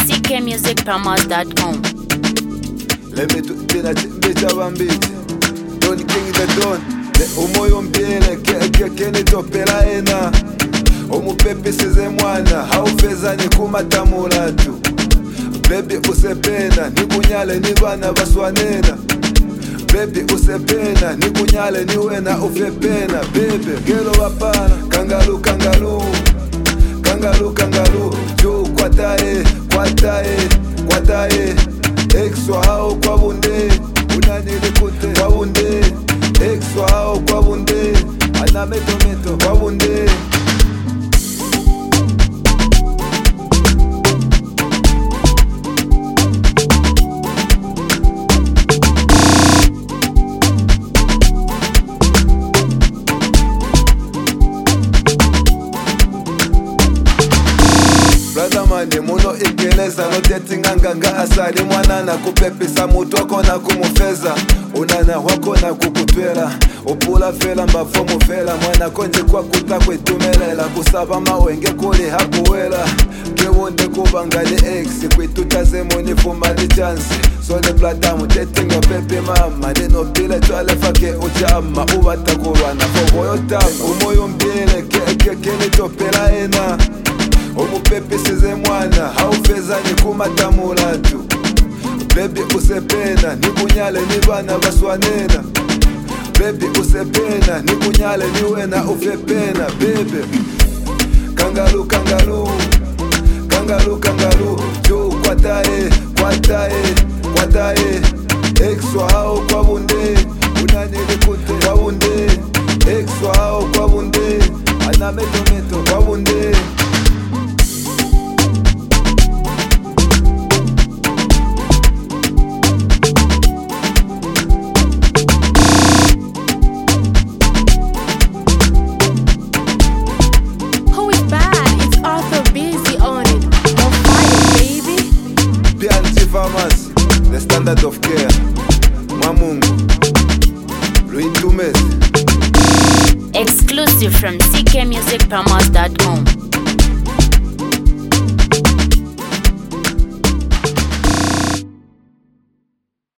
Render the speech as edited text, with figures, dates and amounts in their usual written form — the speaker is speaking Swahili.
ckmusicpromos.com. Let me do dinner bitch abambiti. Don King the Don. Le umoyo mbiele kene topela ena. Omupepe size mwana haufeza ni kumatamula tu. Baby usepena nikunyale ni bana baswanena. Baby usepena nikunyale ni wena ufepena. Baby gelo wapana kangalu kangalu. Kangalu kangalu juu kwatae kwatae kwatae. Exwa hao kwa bunde unanilikute kwa bunde. Exwa hao kwa bunde ana meto meto kwa bunde. Brother mani muno ikeleza no tetinganga asali mwana na kupepisa mutoko na kumufeza unana wako na kukutwela upula fela mbafo mufela mwana konje kwa kutakwe tumelela kusaba mawenge kuli hakuwela kewonde kubangali ex kwitutaze moni fumali chance so the platamu tetinga pepe mama nino pile twale fake uchama ubatakurwana foboyo tamu umoyo mbile kene topela ena. Omupepe size mwana haufeza ni kumatamula tu. Baby usepena nikunyale ni bana baswanena. Baby usepena nikunyale ni wena ufepena. Baby kangalu kangalu kangalu kangalu juu kwatae kwatae kwatae. Exwa hao kwa bunde unanilikute kwa bunde. Exwa hao kwa bunde ana meto meto kwa bunde. Farmers, the standard of care. Mamungu, Louis Tumez. Exclusive from ckmusicpromos.com.